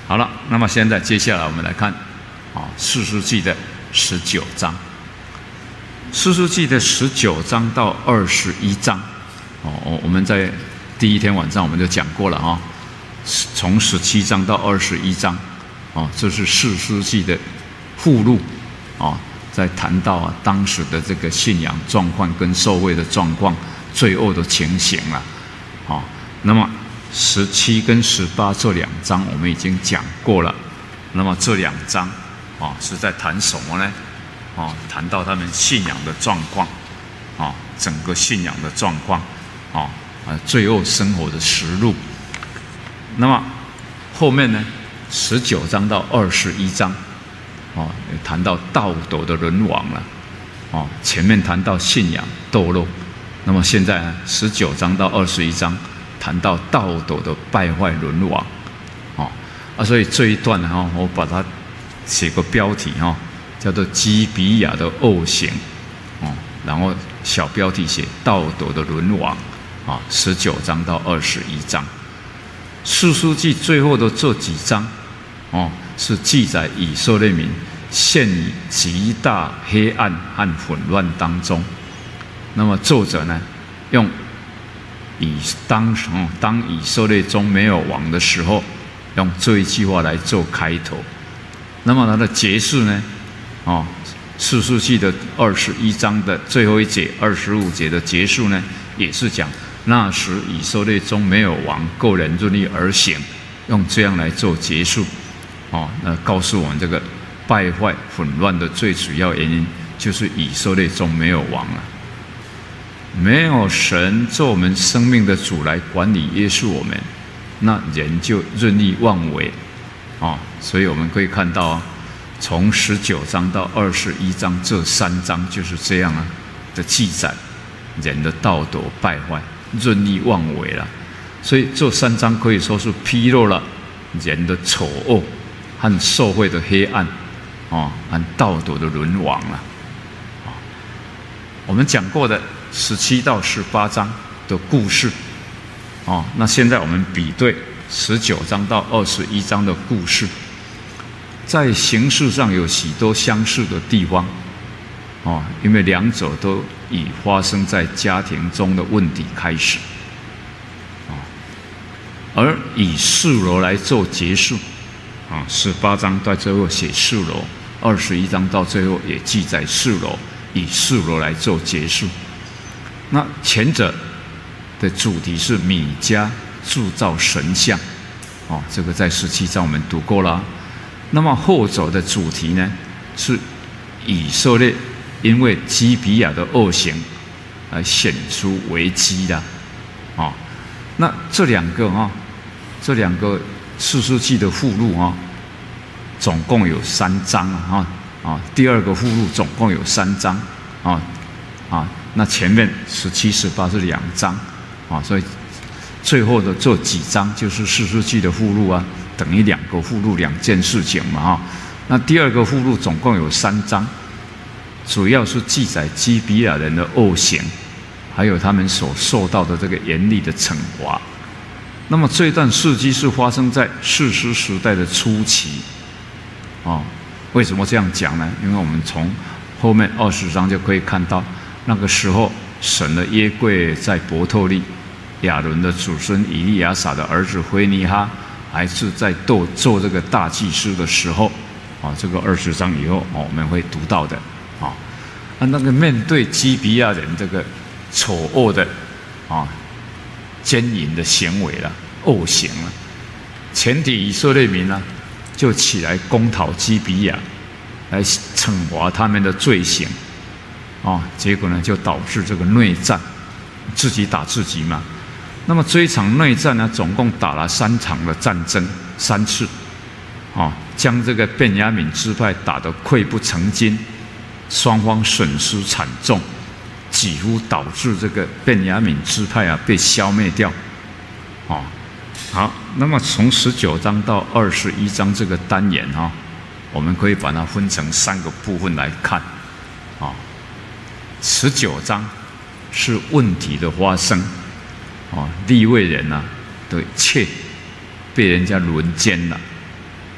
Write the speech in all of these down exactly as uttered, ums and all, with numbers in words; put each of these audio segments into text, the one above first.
好了，那么现在接下来我们来看啊《士师记》的十九章，《士师记》的十九章到二十一章，哦，我们在第一天晚上我们就讲过了啊，从十七章到二十一章，哦，这是《士师记》的附录，啊，在谈到啊当时的这个信仰状况跟受惠的状况、罪恶的情形了，啊，那么十七跟十八这两章我们已经讲过了，那么这两章啊是在谈什么呢？啊，谈到他们信仰的状况，啊，整个信仰的状况，啊，啊，罪恶生活的实录。那么后面呢，十九章到二十一章，啊，谈到道德的沦亡了，啊，前面谈到信仰堕落，那么现在呢，十九章到二十一章谈到道德的败坏沦亡，啊，啊，所以这一段呢，哈，我把它写个标题哈。叫做基比亚的恶行，哦，然后小标题写道德的沦亡，啊，十九章到二十一章，士师记最后的这几章，哦，是记载以色列民陷于极大黑暗和混乱当中。那么作者呢，用以当哦当以色列中没有王的时候，用这一句话来做开头。那么它的结束呢？哦，士师记的二十一章的最后一节、二十五节的结束呢，也是讲那时以色列中没有王，个人任意而行，用这样来做结束。哦，那告诉我们这个败坏、混乱的最主要原因，就是以色列中没有王了，没有神做我们生命的主来管理约束我们，那人就任意妄为。哦，所以我们可以看到啊。从十九章到二十一章，这三章就是这样啊的记载，人的道德败坏、任意妄为了。所以这三章可以说是披露了人的丑恶和社会的黑暗，啊，和道德的沦亡了。啊，我们讲过的十七到十八章的故事，啊，那现在我们比对十九章到二十一章的故事。在形式上有许多相似的地方，哦，因为两者都以发生在家庭中的问题开始，啊，而以示罗来做结束，啊，十八章到最后写示罗，二十一章到最后也记载示罗，以示罗来做结束。那前者的主题是米迦铸造神像，哦，这个在十七章我们读过了。那么后者的主题呢，是以色列因为基比亚的恶行而显出危机的，啊，那这两个啊，这两个士师记的附录啊，总共有三章啊，啊，第二个附录总共有三章啊，啊，那前面十七、十八是两章啊，所以最后的这几章就是士师记的附录啊。等于两个附录两件事情嘛哈，那第二个附录总共有三章，主要是记载基比亚人的恶行，还有他们所受到的这个严厉的惩罚。那么这段事迹是发生在士师时代的初期，哦，为什么这样讲呢？因为我们从后面二十章就可以看到，那个时候神的约柜在伯特利，亚伦的祖孙以利亚撒的儿子菲尼哈。还是在做做这个大祭司的时候，啊，这个二十章以后，我们会读到的，啊，那个面对基比亚人这个丑恶的啊奸淫的行为了、恶行了，全体以色列民呢就起来攻讨基比亚，来惩罚他们的罪行，啊，结果呢就导致这个内战，自己打自己嘛。那么这一场内战呢，总共打了三场的战争，三次，啊，将这个便雅悯支派打得溃不成军，双方损失惨重，几乎导致这个便雅悯支派啊被消灭掉，啊，好，那么从十九章到二十一章这个单元哈，我们可以把它分成三个部分来看，啊，十九章是问题的发生。哦，利未人啊的妾被人家轮奸了，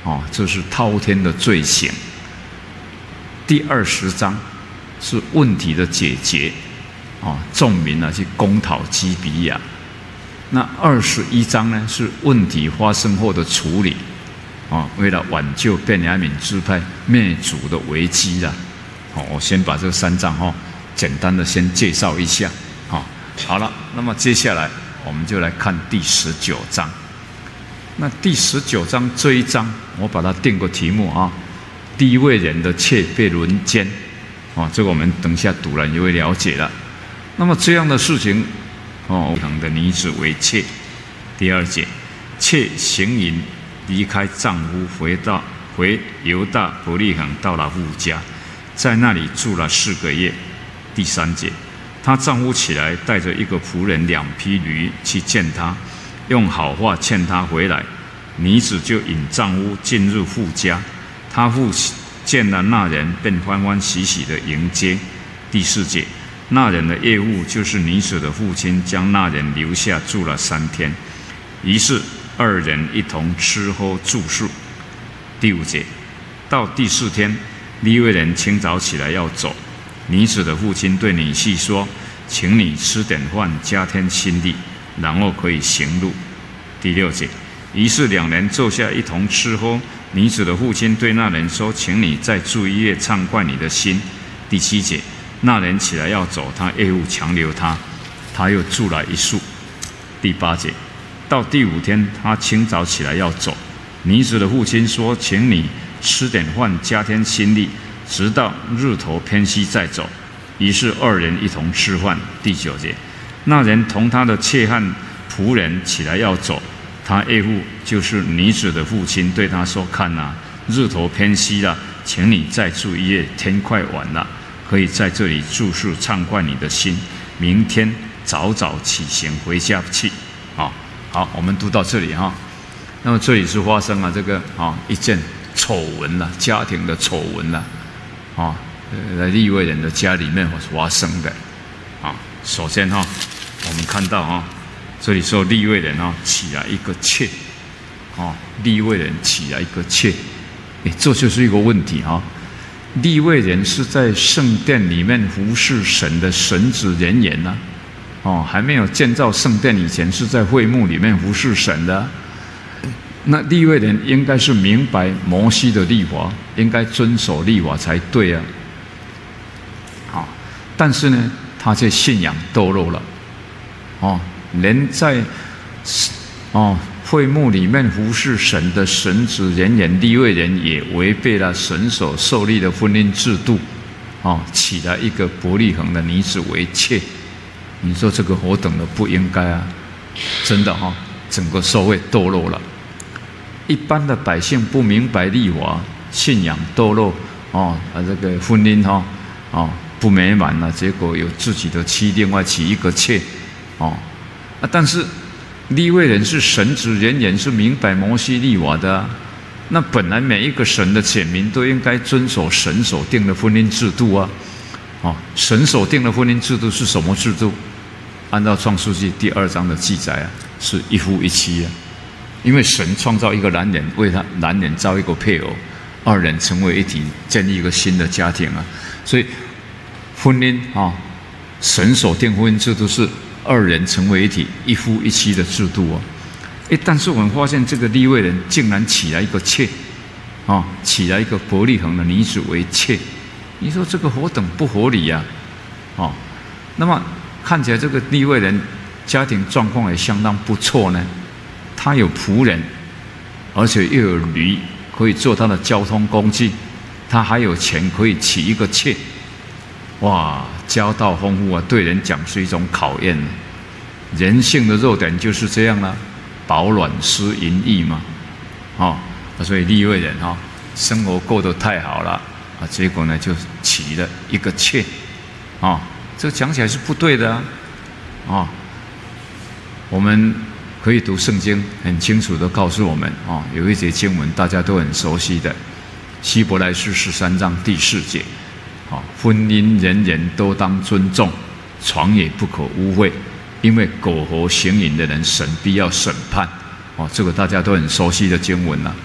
哦，这是滔天的罪行。第二十章是问题的解决，哦，众民呢去攻讨基比亚。那二十一章呢是问题发生后的处理，哦，为了挽救便雅悯支派灭族的危机啦。哦，我先把这三章哦简单的先介绍一下。哦，好了，那么接下来我们就来看第十九章。那第十九章这一章，我把它定个题目啊，利未人的妾被轮奸，哦，这个我们等一下读了也会了解了。那么这样的事情，哦，等的女子为妾。第二节，妾行淫离开丈夫，回到回犹大伯利恒到了父家，在那里住了四个月。第三节，她丈夫起来，带着一个仆人、两匹驴去见她。用好话劝她回来，女子就引丈夫进入父家。她父见了那人，便欢欢喜喜地迎接。第四节，那人的业务就是女子的父亲将那人留下住了三天，于是二人一同吃喝住宿。第五节，到第四天，利未人清早起来要走，女子的父亲对女婿说：“请你吃点饭，加添心力，然后可以行路。”第六节，于是两人坐下一同吃喝。女子的父亲对那人说：“请你再住一夜，畅快你的心。”第七节，那人起来要走，他业务强留他，他又住了一宿。第八节，到第五天，他清早起来要走，女子的父亲说：“请你吃点饭，加添心力，直到日头偏西再走。”于是二人一同吃饭。第九节，那人同他的妾和仆人起来要走，他业务就是女子的父亲对他说：“看啊，日头偏西了，请你再住一夜，天快晚了，可以在这里住宿，畅快你的心。明天早早起行回家去。”好，好，我们读到这里哈。那么这里是发生了这个啊一件丑闻了，家庭的丑闻了，啊，在利未人的家里面发生的。啊，首先哈，我们看到哈。这里说利未人啊起来一个妾，啊，利未人起来一个妾，哎，这就是一个问题啊。利未人是在圣殿里面服侍神的神职人员呐，哦，还没有建造圣殿以前是在会幕里面服侍神的。那利未人应该是明白摩西的律法，应该遵守律法才对啊。好，但是呢，他这信仰堕落了，哦。连在哦会幕里面服侍神的神职人员利未人也违背了神所设立的婚姻制度，哦，起来一个伯利恒的女子为妾，你说这个何等的不应该啊！真的哈、哦，整个社会堕落了，一般的百姓不明白律法，信仰堕落，哦，啊这个婚姻哈、哦，哦不美满了，结果有自己的妻，另外起一个妾，哦。啊，但是利未人是神职人员，是明白摩西律法的、啊。那本来每一个神的选民都应该遵守神所定的婚姻制度啊。哦，神所定的婚姻制度是什么制度？按照创世纪第二章的记载啊，是一夫一妻啊。因为神创造一个男人，为他男人造一个配偶，二人成为一体，建立一个新的家庭啊。所以婚姻啊、哦，神所定婚姻制度是。二人成为一体，一夫一妻的制度哦，哎，但是我们发现这个利未人竟然起来一个妾，啊、哦，起来一个伯利恒的女子为妾，你说这个何等不合理呀、啊？哦，那么看起来这个利未人家庭状况也相当不错呢，他有仆人，而且又有驴可以做他的交通工具，他还有钱可以起一个妾，哇！家道丰富啊，对人讲是一种考验。人性的弱点就是这样啦、啊，饱暖思淫逸嘛，哦，所以利未人哈、哦，生活过得太好了啊，结果呢就起了一个妾，啊、哦，这讲起来是不对的啊，啊、哦，我们可以读圣经，很清楚地告诉我们啊、哦，有一节经文大家都很熟悉的，希伯来书十三章第四节。啊，婚姻人人都当尊重，床也不可污秽，因为苟合行淫的人，神必要审判。哦，这个大家都很熟悉的经文了、啊。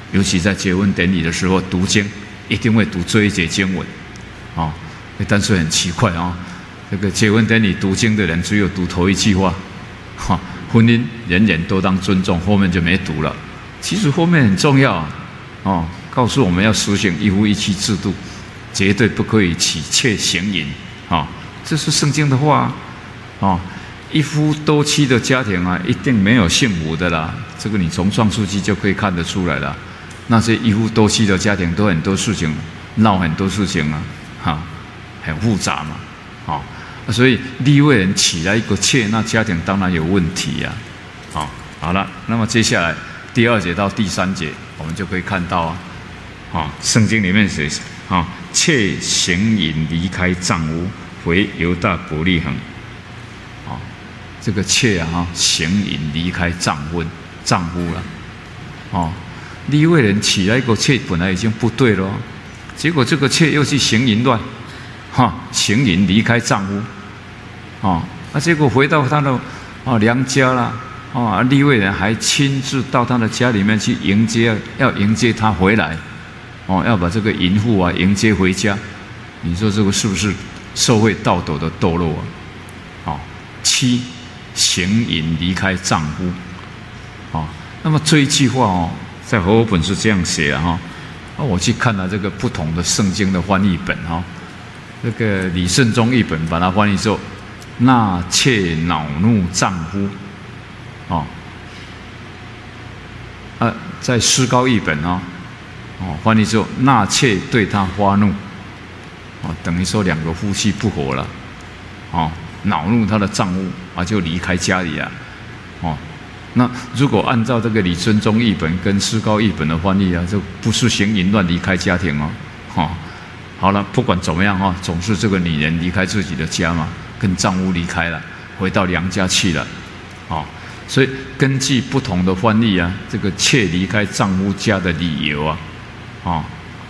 尤其在结婚典礼的时候读经，一定会读这一节经文，啊，但是很奇怪啊，这个结婚典礼读经的人只有读头一句话，哈，婚姻人人都当尊重，后面就没读了。其实后面很重要啊，哦，告诉我们要实行一夫一妻制度，绝对不可以娶妾行淫，啊，这是圣经的话，啊，一夫多妻的家庭啊，一定没有幸福的啦，这个你从创世纪就可以看得出来了。那些一夫多妻的家庭都很多事情，闹很多事情啊，哈，很复杂嘛，啊，所以利未人娶来一个妾，那家庭当然有问题呀，啊，好了，那么接下来第二节到第三节，我们就可以看到啊，啊，圣经里面写啊，妾行淫离开丈夫，回犹大伯利恒，啊，这个妾啊，行淫离开丈夫，丈夫了，哦。利未人娶来一个妾，本来已经不对了，结果这个妾又去行淫乱，哈，行淫离开丈夫，啊，那结果回到他的啊娘家了，啊，利未人还亲自到他的家里面去迎接，要迎接他回来，哦，要把这个淫妇啊迎接回家，你说这个是不是社会道德的堕落啊？啊，妻行淫离开丈夫，啊，那么这一句话哦。在和合本是这样写啊，哈，那我去看了这个不同的圣经的翻译本哈，这个李圣宗译本把它翻译作“纳妾恼怒丈夫”，哦，啊，在诗高译本啊，哦，翻译作“纳妾对他发怒”，哦，等于说两个夫妻不和了，哦，恼怒他的丈夫啊，就离开家里啊，哦。那如果按照这个李尊宗译本跟诗高译本的翻译啊，这不是行淫乱离开家庭哦，哈、哦，好了，不管怎么样哈、哦，总是这个女人离开自己的家嘛，跟丈夫离开了，回到娘家去了，哦，所以根据不同的翻译啊，这个妾离开丈夫家的理由啊，哦，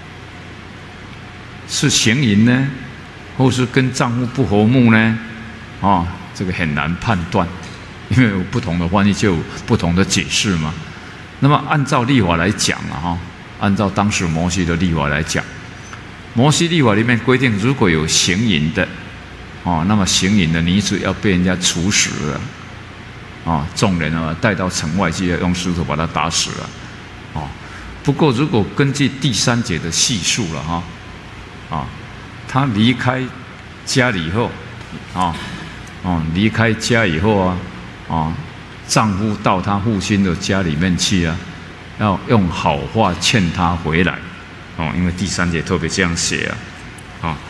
是行淫呢，或是跟丈夫不和睦呢，哦，这个很难判断。因为有不同的翻译，就有不同的解释嘛。那么按照律法来讲啊，哈，按照当时摩西的律法来讲，摩西律法里面规定，如果有行淫的，哦，那么行淫的女子要被人家处死了，啊，众人啊带到城外去，用石头把她打死了，哦。不过如果根据第三节的叙述了哈，啊，她离开家里以后，啊，哦，离开家以后啊。啊，丈夫到他父亲的家里面去啊，要用好话劝他回来，哦，因为第三节特别这样写啊，啊，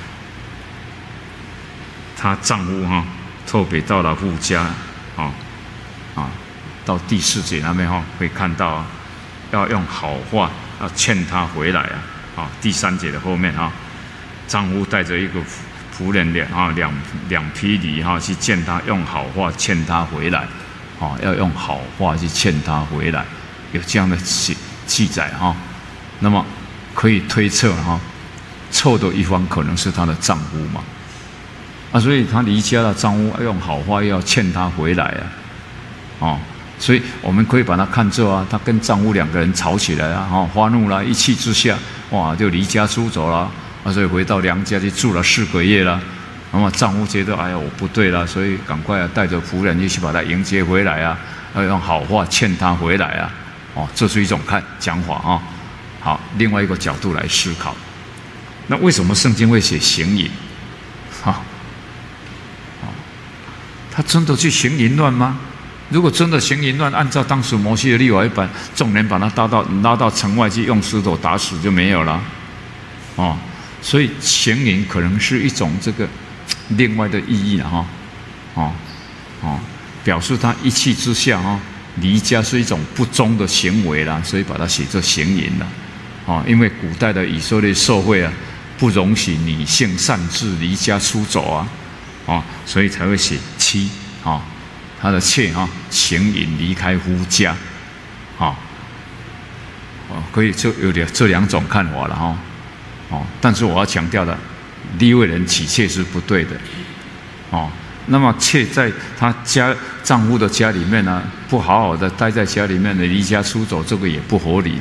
她丈夫哈、啊、特别到了父家，啊啊，到第四节那边哈、啊、会看到、啊，要用好话要劝他回来啊，啊，第三节的后面哈、啊，丈夫带着一个仆人两啊两两匹驴哈去见他，用好话劝他回来，啊，要用好话去劝他回来，有这样的记记载哈。那么可以推测哈，错的一方可能是她的丈夫嘛，啊，所以她离家了，丈夫要用好话又要劝她回来啊，哦，所以我们可以把它看作啊，她跟丈夫两个人吵起来啊，哈，发怒了，一气之下，哇，就离家出走了。啊，所以回到娘家去住了四个月了，那么丈夫觉得哎呀我不对了，所以赶快啊带着仆人一起把他迎接回来啊，要用好话劝他回来啊，哦，这是一种看讲法啊。好，另外一个角度来思考，那为什么圣经会写行淫？哈、啊，哦，他真的去行淫乱吗？如果真的行淫乱，按照当时摩西的律法一般，众人把他拉到拉到城外去，用石头打死就没有了，哦。所以行淫可能是一种这个另外的意义了哈，哦哦，表示他一气之下哈离家是一种不忠的行为啦，所以把它写作行淫了，哦，因为古代的以色列社会啊不容许女性擅自离家出走啊，哦，所以才会写妻啊，他的妾哈行淫离开夫家，啊，哦，可以就有点这两种看法了哈。哦，但是我要强调的，利未人娶妾是不对的，哦，那么妾在她家丈夫的家里面呢，不好好的待在家里面的离家出走，这个也不合理的，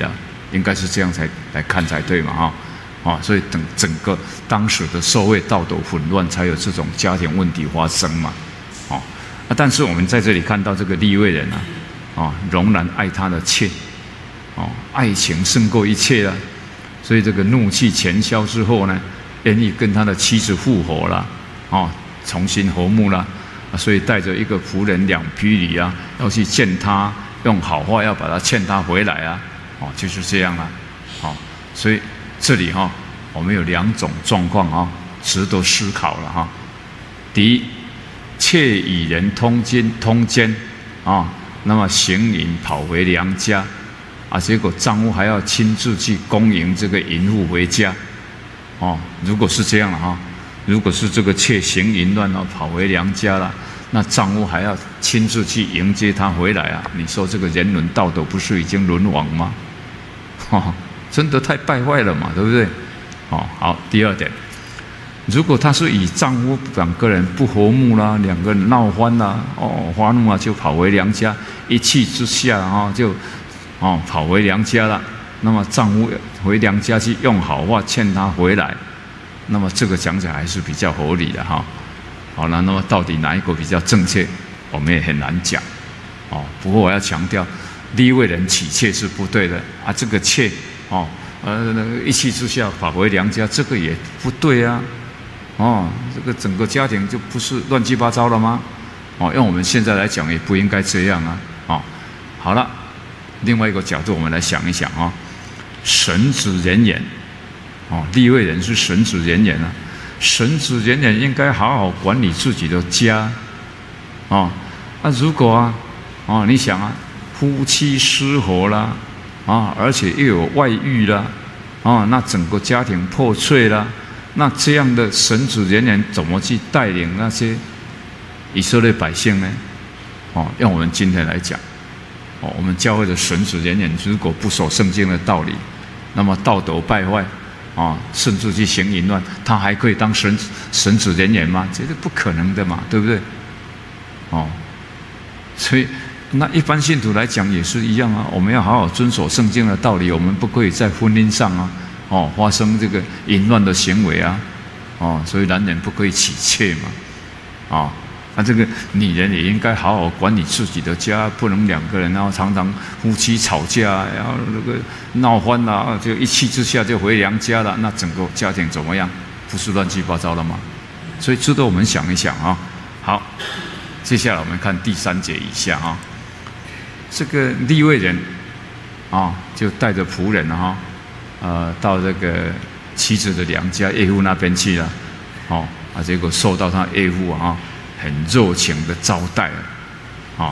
应该是这样才来看才对嘛哈。啊，所以等整个当时的社会道德混乱，才有这种家庭问题发生嘛。哦，啊，但是我们在这里看到这个利未人啊，啊，仍然爱他的妾，哦，爱情胜过一切了。所以这个怒气全消之后呢，愿意跟他的妻子复合了，哦，重新和睦了。啊，所以带着一个仆人两匹驴啊，要去见他，用好话要把他劝他回来啊。哦，就是这样了。哦，所以。这里哈、哦，我们有两种状况哈、哦，值得思考了哈、哦。第一，妾与人通奸通奸啊，那么行淫跑回娘家啊，结果丈夫还要亲自去恭迎这个淫妇回家哦。如果是这样了哈、哦，如果是这个妾行淫乱了跑回娘家了，那丈夫还要亲自去迎接她回来啊？你说这个人伦道德不是已经沦亡吗？哈、哦。真的太败坏了嘛，对不对？哦，好，第二点，如果他是以丈夫两个人不和睦啦，两个人闹翻啦，哦，发怒啊，就跑回娘家，一气之下啊、哦，就哦跑回娘家了。那么丈夫回娘家去用好话劝他回来，那么这个讲起来还是比较合理的哈、哦。好了，那么到底哪一个比较正确，我们也很难讲。哦，不过我要强调，利未人娶妾是不对的啊，这个妾。哦，呃，那个一气之下跑回娘家，这个也不对啊。哦，这个整个家庭就不是乱七八糟了吗？哦，用我们现在来讲，也不应该这样啊。哦，好了，另外一个角度，我们来想一想啊、哦，神职人员，哦，利未人是神职人员啊，神职人员应该好好管理自己的家。哦，那、啊、如果啊，哦，你想啊，夫妻失和啦。啊，而且又有外遇啦，啊，那整个家庭破碎啦，那这样的神职人员怎么去带领那些以色列百姓呢？哦，用我们今天来讲，哦，我们教会的神职人员如果不守圣经的道理，那么道德败坏，啊，甚至去行淫乱，他还可以当神神职人员吗？这是不可能的嘛，对不对？哦，所以。那一般信徒来讲也是一样啊，我们要好好遵守圣经的道理，我们不可以在婚姻上啊，哦，发生这个淫乱的行为啊，哦，所以男人不可以娶妾嘛，啊、哦，那这个女人也应该好好管理自己的家，不能两个人然后常常夫妻吵架，然后那个闹翻了，就一气之下就回娘家了，那整个家庭怎么样？不是乱七八糟了吗？所以值得我们想一想啊。好，接下来我们看第三节以下啊。这个利未人啊，就带着仆人哈、啊，呃，到这个妻子的娘家岳父那边去了，哦啊，结果受到他岳父啊很热情的招待啊，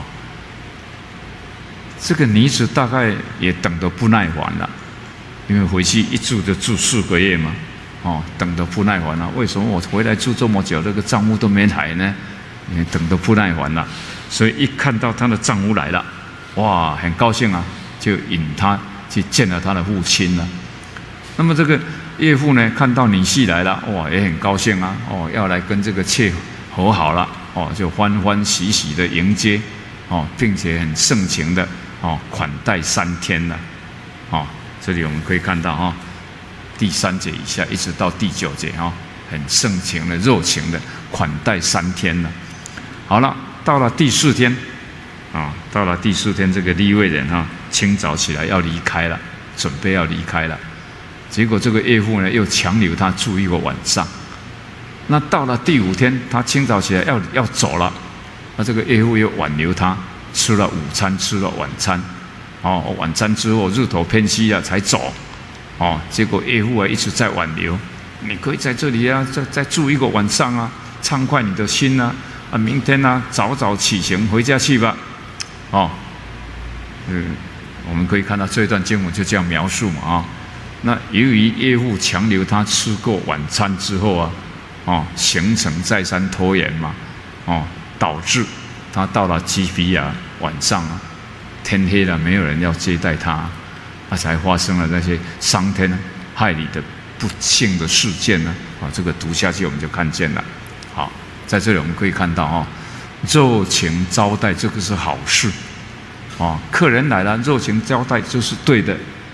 这个女子大概也等得不耐烦了，因为回去一住就住四个月嘛，哦，等得不耐烦了。为什么我回来住这么久，这个丈夫都没来呢？因为等得不耐烦了，所以一看到她的丈夫来了。哇，很高兴啊，就引他去见了他的父亲了。那么这个岳父呢，看到女婿来了，哇，也很高兴啊，哦，要来跟这个妾和好了，哦，就欢欢喜喜的迎接，哦，并且很盛情的，哦，款待三天了，哦，这里我们可以看到哈、哦，第三节以下一直到第九节哈、哦，很盛情的、热情的款待三天了。好了，到了第四天。啊，到了第四天，这个利未人哈、啊，清早起来要离开了，准备要离开了。结果这个岳父呢，又强留他住一个晚上。那到了第五天，他清早起来要要走了，那这个岳父又挽留他，吃了午餐，吃了晚餐。哦，晚餐之后日头偏西了才走。哦，结果岳父啊一直在挽留，你可以在这里啊，再再住一个晚上啊，畅快你的心啊。啊，明天呢、啊，早早起行回家去吧。哦，嗯，我们可以看到这段经文就这样描述嘛啊。那由于岳父强留他吃过晚餐之后啊，哦，行程再三拖延嘛，哦，导致他到了基比亚晚上啊，天黑了，没有人要接待他，他才发生了那些伤天害理的不幸的事件呢。啊，这个读下去我们就看见了。好，在这里我们可以看到啊。热情招待，这个是好事，哦，客人来了，热情招待就是对的。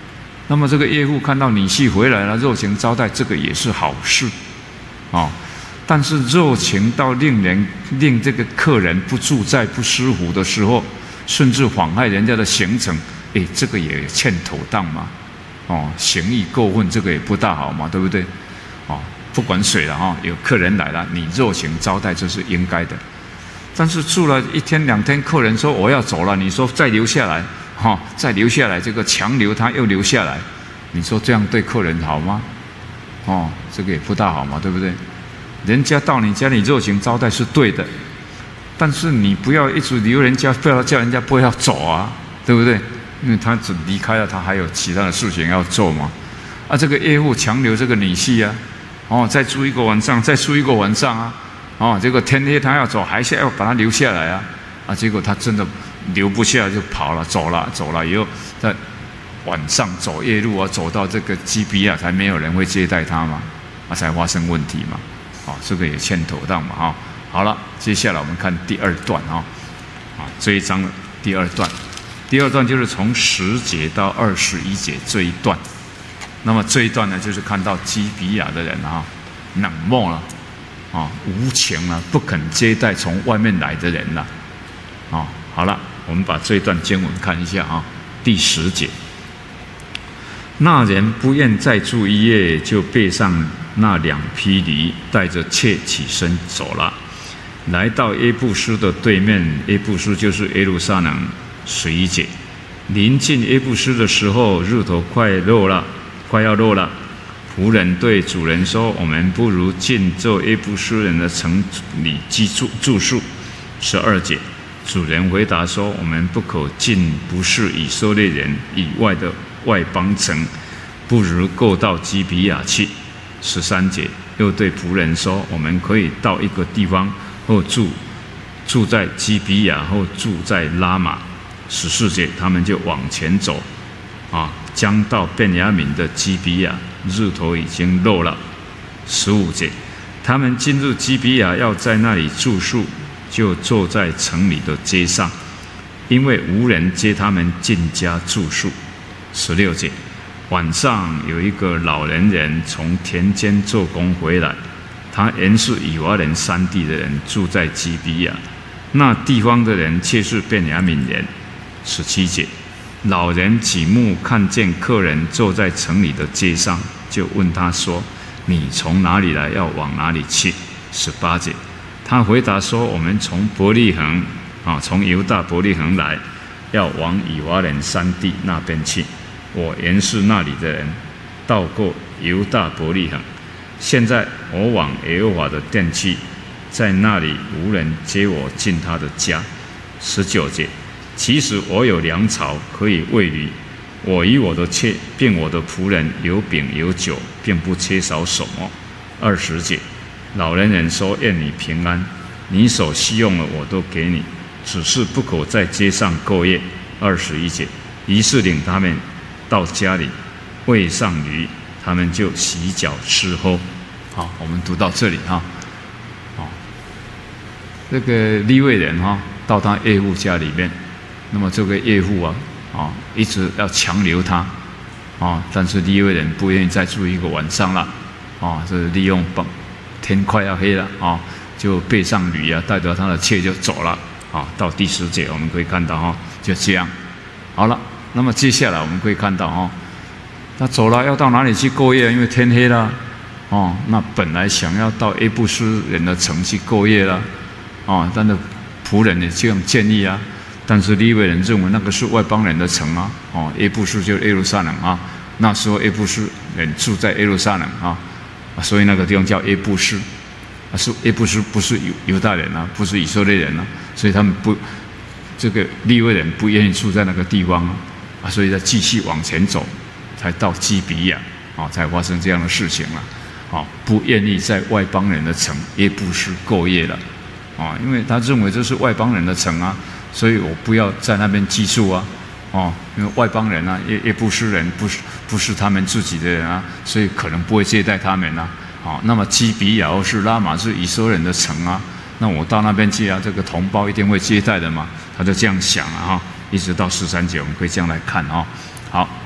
那么这个岳父看到女婿回来了，热情招待，这个也是好事，哦。但是热情到令人令这个客人不自在、不舒服的时候，甚至妨害人家的行程，哎，这个也欠妥当嘛，哦，行义过分，这个也不大好嘛，对不对？哦，不管谁了哈、哦，有客人来了，你热情招待这是应该的。但是住了一天两天，客人说我要走了，你说再留下来，哈、哦，再留下来，这个强留他又留下来，你说这样对客人好吗？哦，这个也不大好嘛，对不对？人家到你家里热情招待是对的，但是你不要一直留人家，不要叫人家不要走啊，对不对？因为他只离开了，他还有其他的事情要做嘛。啊，这个岳父强留这个女婿啊，哦，再住一个晚上，再住一个晚上啊，哦，结果天黑他要走，还是要把他留下来啊，啊，结果他真的留不下就跑了，走了，走了以后，在晚上走夜路啊，走到这个基比亚，才没有人会接待他嘛，啊，才发生问题嘛。哦，这个也欠妥当嘛，哈、哦。好了，接下来我们看第二段哈，啊，这一章的第二段，第二段就是从十节到二十一节这一段。那么这一段呢，就是看到基比亚的人啊，冷漠了，啊，无情了，不肯接待从外面来的人了，啊，好了，我们把这一段经文看一下啊，第十节。那人不愿再住一夜，就背上那两匹驴，带着妾起身走了，来到耶布斯的对面。耶布斯就是耶路撒冷。十一节，临近耶布斯的时候，日头快落了，快要落了。仆人对主人说：“我们不如进这耶布斯人的城里居住住宿。”十二节，主人回答说：“我们不可进不是以色列人以外的外邦城，不如过到基比亚去。”十三节，又对仆人说：“我们可以到一个地方，或住住在基比亚，或住在拉玛。”十四节，他们就往前走，啊，将到便雅悯的基比亚，日头已经落了。十五节，他们进入基比亚，要在那里住宿，就坐在城里的街上，因为无人接他们进家住宿。十六节，晚上有一个老年人从田间做工回来，他原是以法莲山地的人，住在基比亚，那地方的人却是便雅悯人。十七节，老人举目看见客人坐在城里的街上，就问他说：“你从哪里来？要往哪里去？”十八节，他回答说：“我们从伯利恒啊，从犹大伯利恒来，要往以法莲山地那边去。我原是那里的人，到过犹大伯利恒。现在我往耶和华的殿去，在那里无人接我进他的家。”十九节，其实我有粮草可以喂驴，我与我的妾并我的仆人有饼有酒，并不缺少什么。二十节，老年人说：“愿你平安，你所需用的我都给你，只是不可在街上过夜。”二十一节，于是领他们到家里，喂上驴，他们就洗脚吃喝。好，我们读到这里哈。好，这个利未人哈，到他岳父家里面。那么这个岳父啊，啊，一直要强留他，啊，但是利未人不愿意再住一个晚上了，啊，这利用天快要黑了，啊，就背上驴啊，带着他的妾就走了，啊，到第十节我们可以看到哈，就这样，好了，那么接下来我们可以看到哈，他走了要到哪里去过夜？因为天黑了，哦，那本来想要到耶布斯人的城去过夜了，啊，但是仆人也这样建议啊。但是利未人认为那个是外邦人的城啊，哦，耶布斯就是耶路撒冷啊。那时候耶布斯人住在耶路撒冷啊，所以那个地方叫耶布斯，啊，是耶布斯不是犹犹大人啊，不是以色列人啊，所以他们不，这个利未人不愿意住在那个地方啊，啊，所以他继续往前走，才到基比亚啊，才发生这样的事情了，啊，不愿意在外邦人的城耶布斯过夜了，啊，因为他认为这是外邦人的城啊。所以我不要在那边寄宿啊，哦，因为外邦人啊，耶耶布斯人不是不是他们自己的人啊，所以可能不会接待他们啊。哦，那么基比亚或是拉玛是以色列人的城啊，那我到那边去啊，这个同胞一定会接待的嘛。他就这样想啊，哈，一直到十三节我们可以这样来看啊。好，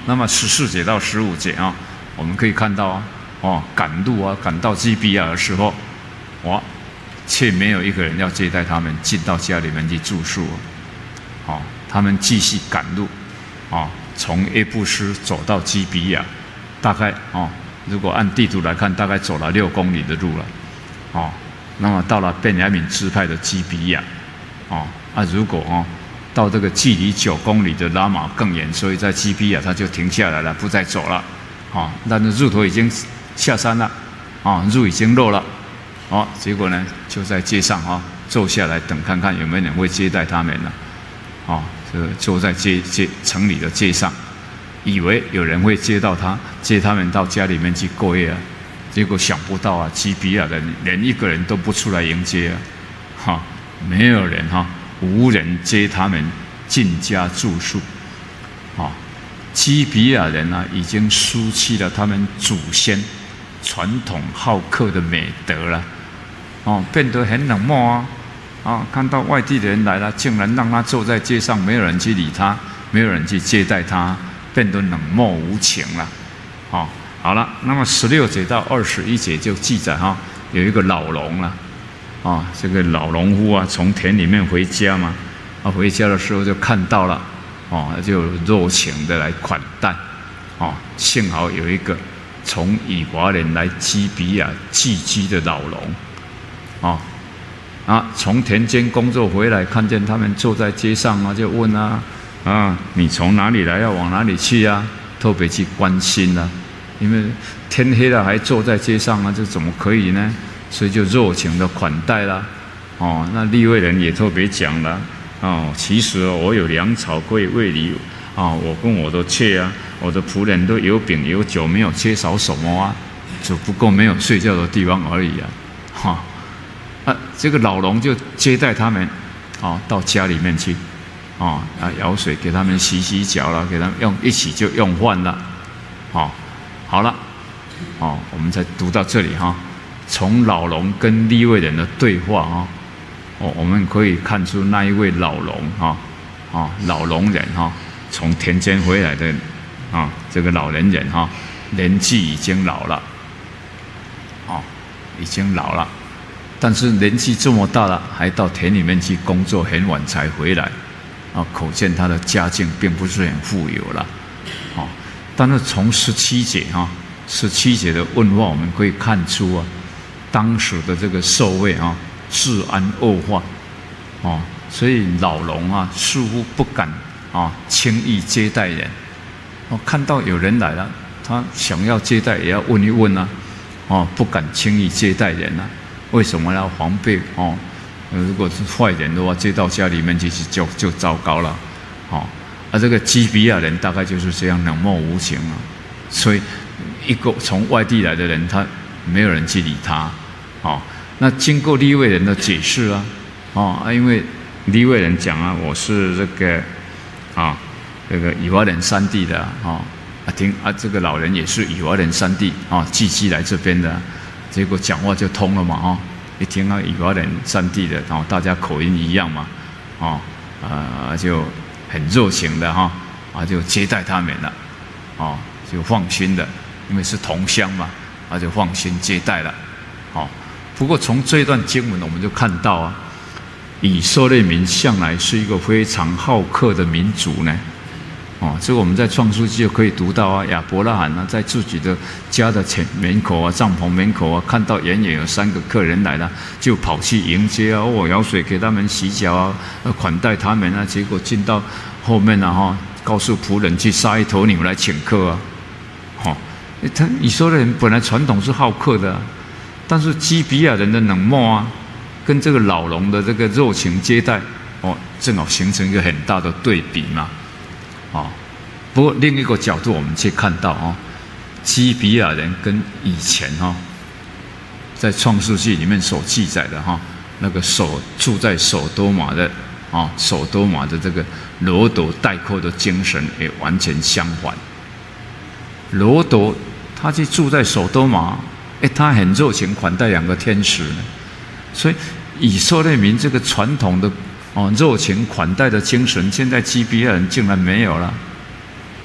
那么十四节到十五节啊，我们可以看到啊，哦，赶路啊，赶到基比亚的时候，哇，却没有一个人要接待他们进到家里面去住宿啊，哦，他们继续赶路，啊，从耶布斯走到基比亚，大概哦，如果按地图来看，大概走了六公里的路了，哦，那么到了便雅悯支派的基比亚，哦，啊，如果哦。到这个距离九公里的拉玛更远，所以在基比亚他就停下来了，不再走了，啊，但是日头已经下山了，啊，日已经落了，哦，结果呢就在街上啊坐下来等看看有没有人会接待他们了，啊，就坐在街街城里的街上，以为有人会接到他，接他们到家里面去过夜啊，结果想不到啊，基比亚人连一个人都不出来迎接啊，哈，没有人哈。无人接他们进家住宿，啊，基比亚人啊，已经失去了他们祖先传统好客的美德了，哦，变得很冷漠啊，啊，看到外地的人来了，竟然让他坐在街上，没有人去理他，没有人去接待他，变得冷漠无情了，哦，好了，那么十六节到二十一节就记载哈，有一个老农了。啊，这个老农夫啊，从田里面回家嘛，啊，回家的时候就看到了，哦，就热情的来款待，哦，幸好有一个从以法莲来基比亚寄居的老农，啊，啊，从田间工作回来，看见他们坐在街上啊，就问啊，啊，你从哪里来，要往哪里去啊？特别去关心啊，因为天黑了还坐在街上啊，这怎么可以呢？所以就热情的款待啦，哦，那利未人也特别讲了，哦，其实我有粮草可以喂你，啊、哦，我跟我的妾啊，我的仆人都有饼有酒，没有缺少什么啊，只不过没有睡觉的地方而已啊，哈、哦，啊，这个老农就接待他们，啊、哦，到家里面去，啊、哦，啊，舀水给他们洗洗脚了，给他们用一起就用饭了，哦，好了，哦，我们再读到这里哈。哦，从老农跟利未人的对话啊，哦，我们可以看出那一位老农哈，啊，老农人哈，从田间回来的啊，这个老年人哈，年纪已经老了，啊，已经老了，但是年纪这么大了，还到田里面去工作，很晚才回来，啊，可见他的家境并不是很富有了，啊，但是从十七节哈，十七节的问话，我们可以看出啊。当时的这个社会啊，治安恶化，哦，所以老农啊，似乎不敢啊轻易接待人。哦，看到有人来了，他想要接待也要问一问啊，哦，不敢轻易接待人啊。为什么要防备？哦，如果是坏人的话，接到家里面去就就糟糕了。哦，而这个基比亚人大概就是这样冷漠无情啊。所以一个从外地来的人，他没有人去理他。哦，那经过利未人的解释啊，哦啊，因为利未人讲啊，我是这个啊，这个以法莲山地的啊，啊听啊，这个老人也是以法莲山地啊，寄居来这边的，结果讲话就通了嘛，哈，一听到以法莲山地的，然后大家口音一样嘛，哦，啊就很热情的哈，啊就接待他们了，哦，就放心的，因为是同乡嘛，啊就放心接待了，哦。不过从这一段经文我们就看到啊，以色列民向来是一个非常好客的民族呢。哦，这个我们在创世纪就可以读到啊，亚伯拉罕呢在自己的家的前门口啊、帐篷门口啊，看到远远有三个客人来了，就跑去迎接啊，哦，舀水给他们洗脚啊，款待他们啊。结果进到后面啊，哈，告诉仆人去杀一头牛来请客啊。哦，他以色列人本来传统是好客的啊。但是基比亚人的冷漠啊，跟这个老农的这个热情接待，哦，正好形成一个很大的对比嘛，哦。不过另一个角度，我们去看到哦，基比亚人跟以前哈、哦，在创世纪里面所记载的哈、哦，那个首住在首多玛的啊、哦，首多玛的这个罗斗代寇的精神也完全相反。罗斗他去住在首多玛。哎，他很热情款待两个天使呢，所以以色列民这个传统的哦热情款待的精神，现在基比亚人竟然没有了，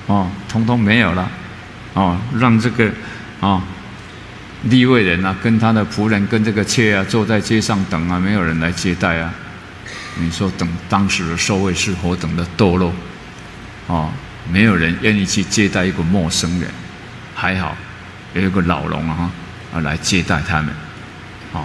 哦，通通没有了，哦，让这个啊利未人啊跟他的仆人跟这个妾啊坐在街上等啊，没有人来接待啊。你说等当时的社会是何等的堕落，哦，没有人愿意去接待一个陌生人，还好有一个老农啊啊来接待他们，哦，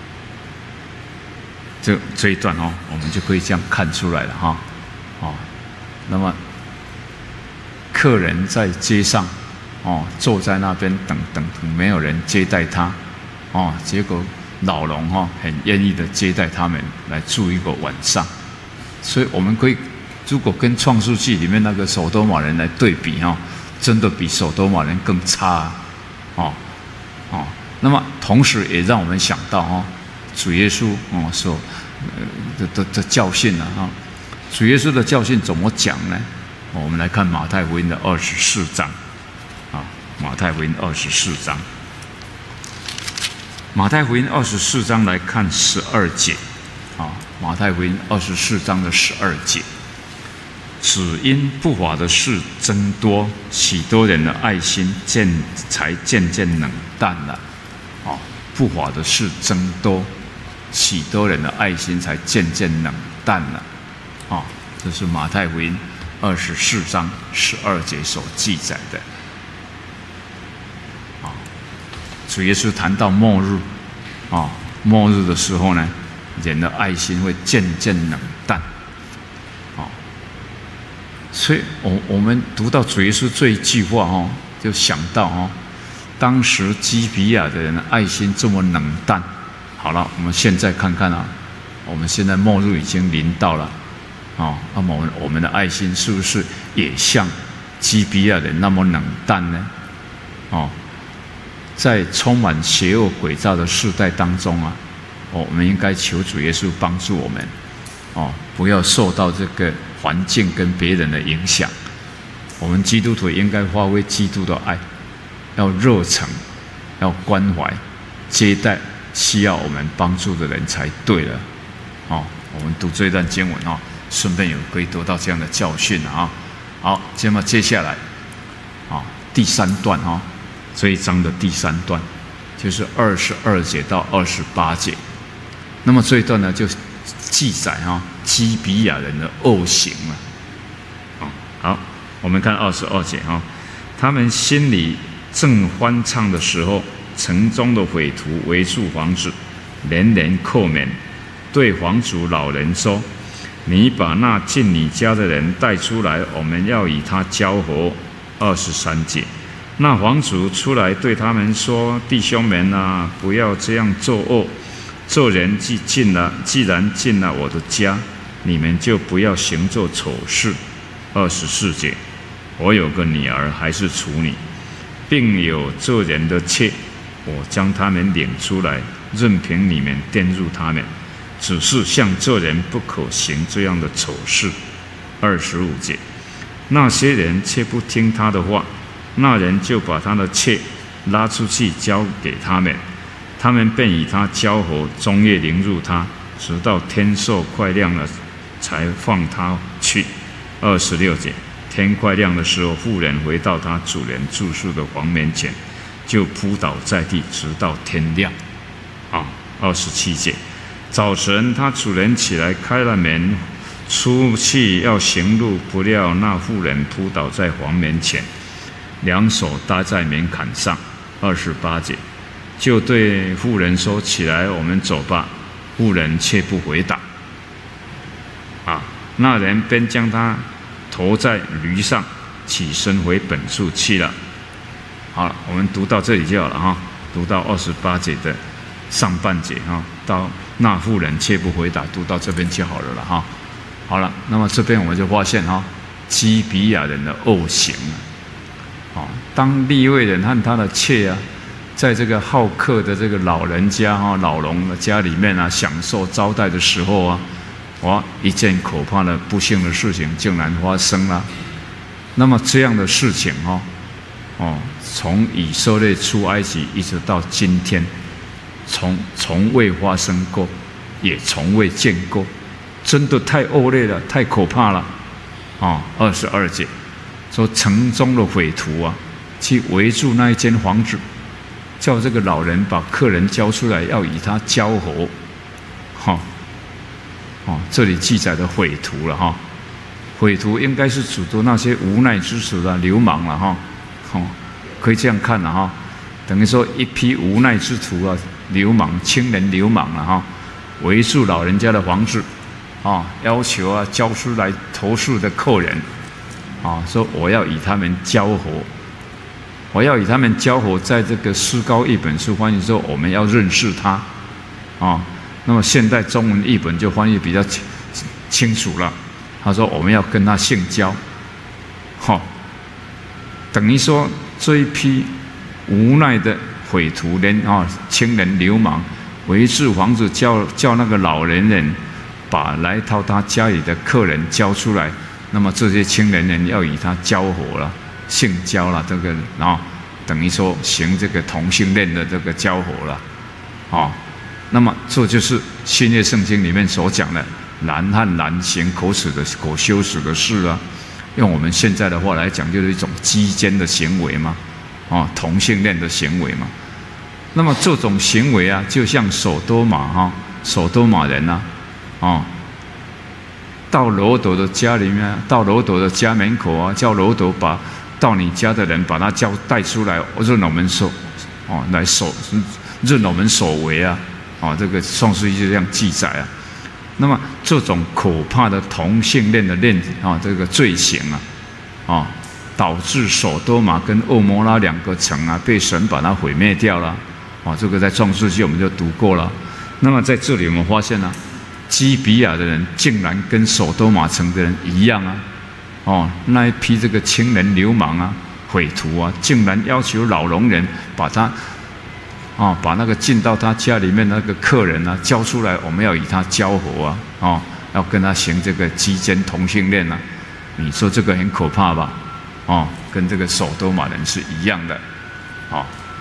这这一段哦，我们就可以这样看出来了哈，哦，那么客人在街上哦坐在那边等等等，没有人接待他，哦，结果老农哈很愿意的接待他们来住一个晚上，所以我们可以如果跟创世纪里面那个所多玛人来对比哈，真的比所多玛人更差啊，哦哦，那么同时也让我们想到哈，主耶稣哦所呃的的的教训啊哈，主耶稣的教训怎么讲呢？我们来看马太福音的二十四章啊，马太福音二十四章。马太福音二十四章来看十二节，啊，马太福音二十四章的十二节，只因不法的事增多，许多人的爱心渐才渐渐冷淡了，啊，不法的事增多，许多人的爱心才渐渐冷淡了，啊，这是马太福音二十四章十二节所记载的。主耶稣谈到末日，啊，末日的时候呢，人的爱心会渐渐冷淡，啊，所以我我们读到主耶稣这一句话哦，就想到哦，当时基比亚的人的爱心这么冷淡。好了，我们现在看看啊，我们现在末日已经临到了，啊，那么我们我们的爱心是不是也像基比亚人那么冷淡呢？哦。在充满邪恶诡诈的世代当中啊，哦，我们应该求主耶稣帮助我们，哦，不要受到这个环境跟别人的影响。我们基督徒应该发挥基督的爱，要热诚，要关怀，接待需要我们帮助的人才对了。哦，我们读这段经文哦，顺便有可以得到这样的教训啊。好，那么接下来，啊，第三段哈。这一章的第三段就是二十二节到二十八节，那么这一段呢就记载哈基比亚人的恶行了。好，我们看二十二节哈，他们心里正欢畅的时候，城中的匪徒围住房子，连连叩门，对房主老人说：“你把那进你家的人带出来，我们要与他交合。”二十三节。那房主出来对他们说：“弟兄们啊，不要这样作恶。这人既进了，既然进了我的家，你们就不要行做丑事。”二十四节，我有个女儿还是处女，并有这人的妾，我将他们领出来，任凭你们玷辱他们，只是像这人不可行这样的丑事。二十五节，那些人却不听他的话。那人就把他的妾拉出去交给他们，他们便与他交合，终夜凌辱他，直到天色快亮了，才放他去。二十六节，天快亮的时候，妇人回到他主人住宿的房门前，就扑倒在地，直到天亮。啊，二十七节，早晨他主人起来开了门，出去要行路，不料那妇人扑倒在房门前，两手搭在门槛上。二十八节，就对妇人说：“起来，我们走吧。”妇人却不回答。啊，那人便将他驮在驴上，起身回本处去了。好了，我们读到这里就好了哈。读到二十八节的上半节哈，到那妇人却不回答，读到这边就好了了哈。好了，那么这边我们就发现哈，基比亚人的恶行啊。哦，当利未人和他的妾啊，在这个好客的这个老人家哈、老农的家里面啊，享受招待的时候啊，哇，一件可怕的不幸的事情竟然发生了。那么这样的事情哈，哦，从以色列出埃及一直到今天，从从未发生过，也从未见过，真的太恶劣了，太可怕了。啊、哦，二十二节。 说城中的匪徒啊，去围住那一间房子，叫这个老人把客人交出来，要与他交合。哈，哦，这里记载的匪徒了哈，匪徒应该是指的那些无奈之徒的流氓了哈，哦，可以这样看了哈，等于说一批无奈之徒啊，流氓、青年流氓了哈，围住老人家的房子，啊，要求啊交出来投诉的客人，啊，说我要与他们交合，我要与他们交合，在这个诗高译本书翻译说我们要认识他，啊。那么现代中文译本就翻译比较清清楚了，他说我们要跟他性交，好，等于说这一批无奈的匪徒连啊青年流氓围住房子，叫叫那个老年人把来到他家里的客人交出来，那么这些青年人要与他交合了，性交了，这个啊等于说行这个同性恋的这个交合了，啊。那么这就是新约圣经里面所讲的男和男行口耻的口羞耻的事啊，用我们现在的话来讲，就是一种鸡奸的行为嘛，啊，同性恋的行为嘛。那么这种行为啊，就像所多玛哈，所多玛人呐，啊，到罗德的家里面，到罗德的家门口啊，叫罗德把到你家的人把他叫带出来，任我们守，哦，来守，任我们所为啊。啊，这个创世记就这样记载啊。那么这种可怕的同性恋的恋啊，这个罪行啊，啊，导致所多玛跟蛾摩拉两个城啊，被神把它毁灭掉了。啊，这个在创世记我们就读过了。那么在这里我们发现呢、啊，基比亚的人竟然跟所多玛城的人一样啊，哦，那一批这个青年流氓啊、匪徒啊，竟然要求老农人把他。啊，把那个进到他家里面那个客人啊交出来，我们要与他交合啊，啊，要跟他行这个鸡奸同性恋啊。你说这个很可怕吧？啊，跟这个所多玛人是一样的，啊。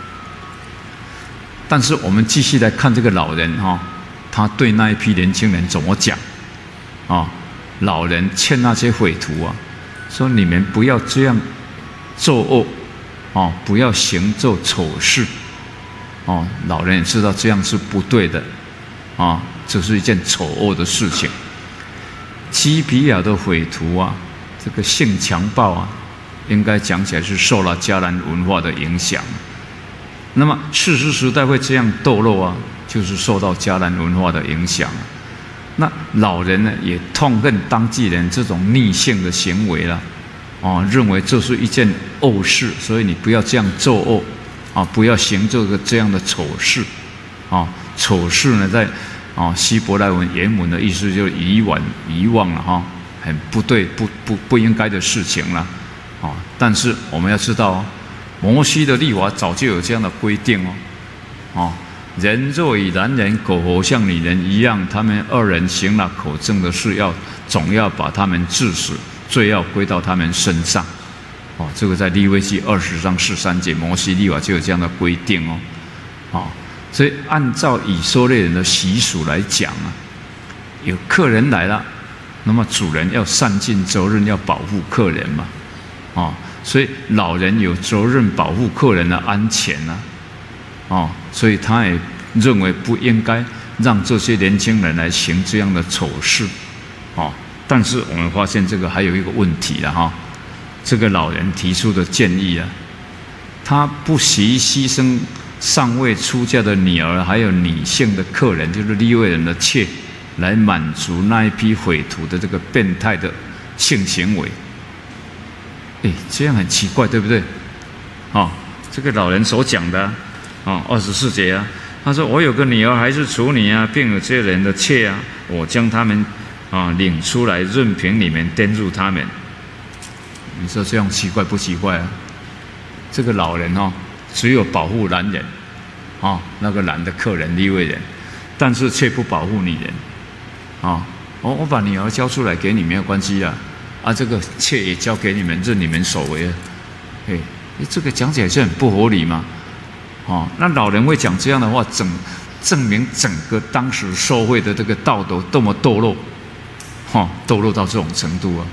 但是我们继续来看这个老人哈、啊，他对那一批年轻人怎么讲？啊，老人劝那些匪徒啊，说你们不要这样作恶，啊，不要行做丑事。哦，老人也知道这样是不对的，啊，这是一件丑恶的事情。基比亚的匪徒啊，这个性强暴啊，应该讲起来是受了迦南文化的影响。那么士师时代会这样堕落啊，就是受到迦南文化的影响。那老人呢，也痛恨当地人这种逆性的行为了，哦，认为这是一件恶事，所以你不要这样作恶。啊，不要行这个这样的丑事，啊，丑事呢，在啊希伯来文原文的意思就是遗忘、遗忘了哈，很不对、不不不应该的事情了，啊，但是我们要知道哦，摩西的律法早就有这样的规定哦，啊，人若与男人苟合像女人一样，他们二人行了口证的事，要总要把他们治死，罪要归到他们身上。哦，这个在利未记二十章十三节，摩西律法就有这样的规定哦。哦，所以按照以色列人的习俗来讲啊，有客人来了，那么主人要善尽责任，要保护客人嘛。哦，所以老人有责任保护客人的安全啊。哦，所以他也认为不应该让这些年轻人来行这样的丑事。哦，但是我们发现这个还有一个问题了哈。哦，这个老人提出的建议啊，他不惜牺牲尚未出嫁的女儿，还有女性的客人，就是利未人的妾，来满足那一批匪徒的这个变态的性行为。哎，这样很奇怪，对不对？哦，这个老人所讲的啊，哦，二十四节啊，他说：“我有个女儿还是处女啊，并有这些人的妾啊，我将他们啊领出来，任凭你们玷辱他们。”你说这样奇怪不奇怪啊？这个老人哦，只有保护男人，哦，那个男的客人利未人，但是却不保护女人，啊，我我把女儿交出来给你没有关系啊，啊，这个妾也交给你们，任你们所为啊，哎，这个讲起来是很不合理嘛，哦，那老人会讲这样的话，整证明整个当时社会的这个道德多么堕落，哈，堕落到这种程度啊。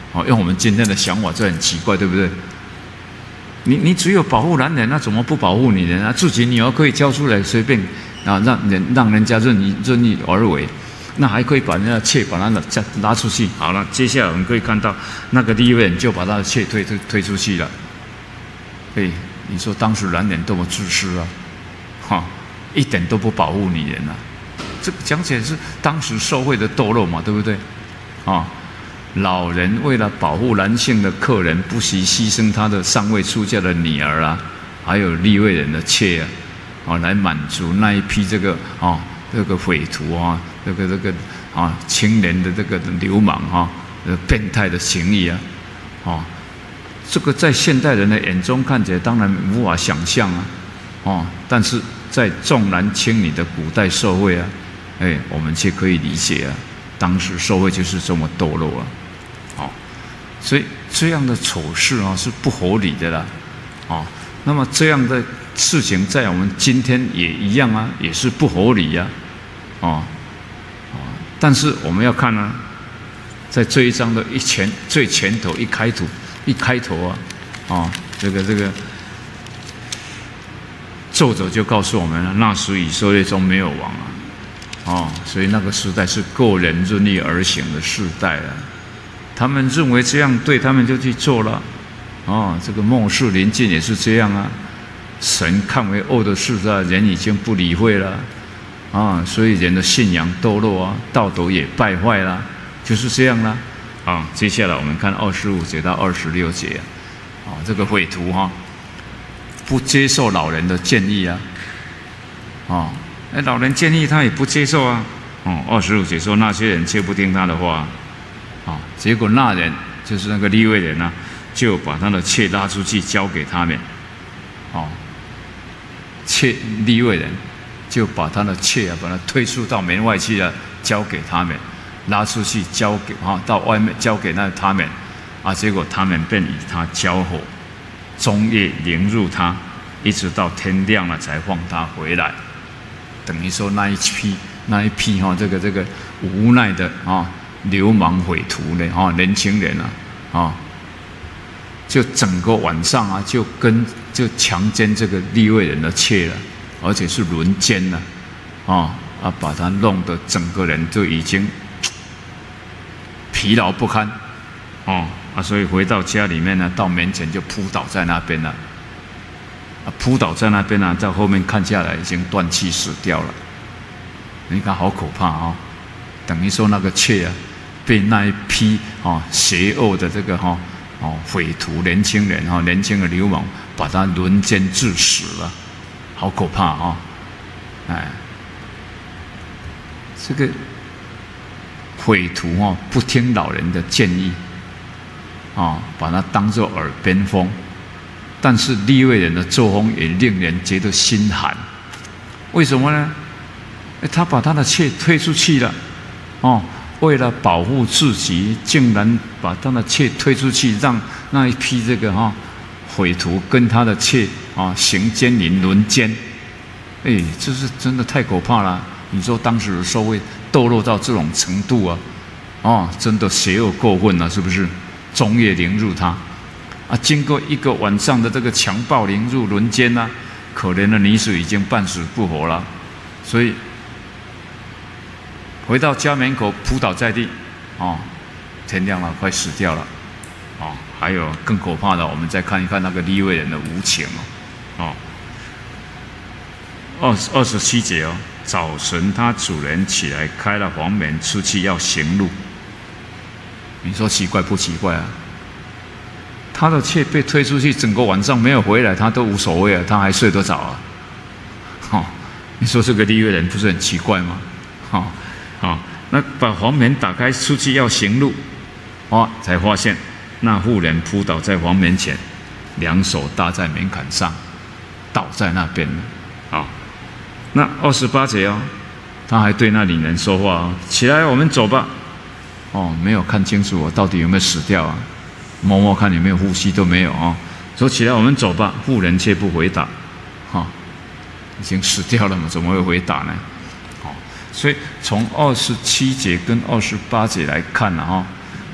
哦，用我们今天的想法，这很奇怪，对不对？你你只有保护男人，那怎么不保护女人啊？自己女儿可以交出来，随便啊，让人让人家任意任意而为，那还可以把人家的妾把他拉拉出去。好了，接下来我们可以看到那个利未人就把他的妾推推推出去了。哎，你说当时男人多么自私啊！哈，一点都不保护女人啊！这个讲起来是当时社会的堕落嘛，对不对？啊。老人为了保护男性的客人，不惜牺牲他的尚未出嫁的女儿啊，还有利未人的妾啊，啊，来满足那一批这个啊这个匪徒啊，这个这个啊青年的这个流氓哈、啊，呃变态的情谊啊，啊，这个在现代人的眼中看起来当然无法想象啊，哦，但是在重男轻女的古代社会啊，哎，我们却可以理解啊。当时社会就是这么堕落啊，哦，所以这样的丑事啊是不合理的啦，哦，那么这样的事情在我们今天也一样啊，也是不合理呀、啊，哦，哦，但是我们要看啊，在这一章的一前最前头一开头一开头啊，哦，这个这个作者就告诉我们了，那时以色列中没有王啊。哦，所以那个时代是个人任意而行的时代了。他们认为这样对，他们就去做了。哦，这个末世临近也是这样啊。神看为恶的事啊，人已经不理会了。啊，所以人的信仰堕落啊，道德也败坏了，就是这样啦。啊，接下来我们看二十五节到二十六节啊，这个匪徒哈、啊，不接受老人的建议啊，啊。哎，老人建议他也不接受啊。哦，二十五节说那些人却不听他的话，啊，结果那人就是那个利未人啊，就把他的妾拉出去交给他们。哦，妾利未人就把他的妾啊，把他推出到门外去啊，交给他们，拉出去交给啊，到外面交给那他们，啊，结果他们便与他交火，终夜凌辱他，一直到天亮了才放他回来。等于说那一批那一批哈、哦，这个这个无奈的啊、哦、流氓匪徒呢哈、哦、年轻人啊啊、哦，就整个晚上啊就跟就强奸这个利未人的妾了，而且是轮奸了啊啊，把他弄得整个人就已经疲劳不堪哦啊，所以回到家里面呢，到门前就扑倒在那边了。扑倒在那边啊，在后面看下来已经断气死掉了。你看好可怕啊、哦！等于说那个妾啊，被那一批啊、哦、邪恶的这个哈哦匪徒年轻人哈、哦、年轻的流氓，把他轮奸致死了，好可怕啊、哦！哎，这个匪徒哈、哦、不听老人的建议啊、哦，把他当作耳边风。但是利未人的作风也令人觉得心寒，为什么呢？他把他的妾推出去了，哦，为了保护自己，竟然把他的妾推出去，让那一批这个哈、哦、匪徒跟他的妾啊、哦、行奸淫轮奸，哎，这是真的太可怕了。你说当时的社会堕落到这种程度啊，哦，真的邪恶过分了，是不是？终夜凌辱他。啊，经过一个晚上的这个强暴凌辱轮奸啊，可怜的女子已经半死不活了，所以回到家门口扑倒在地，哦，天亮了，快死掉了，哦，还有更可怕的，我们再看一看那个利未人的无情哦，哦，二二十七节哦，早晨他主人起来开了房门出去要行路，你说奇怪不奇怪啊？他的妾被推出去，整个晚上没有回来，他都无所谓啊，他还睡得着啊。哦，你说这个利未人不是很奇怪吗？哦，哦，那把房门打开出去要行路，哦，才发现那妇人扑倒在房门前，两手搭在门槛上，倒在那边了。啊、哦，那二十八节哦，他还对那女人说话哦，起来，我们走吧。哦，没有看清楚我到底有没有死掉啊？摸摸看有没有呼吸都没有啊、哦！说起来，我们走吧。妇人却不回答，哈、哦，已经死掉了嘛，怎么会回答呢？哦，所以从二十七节跟二十八节来看呢，哈、哦，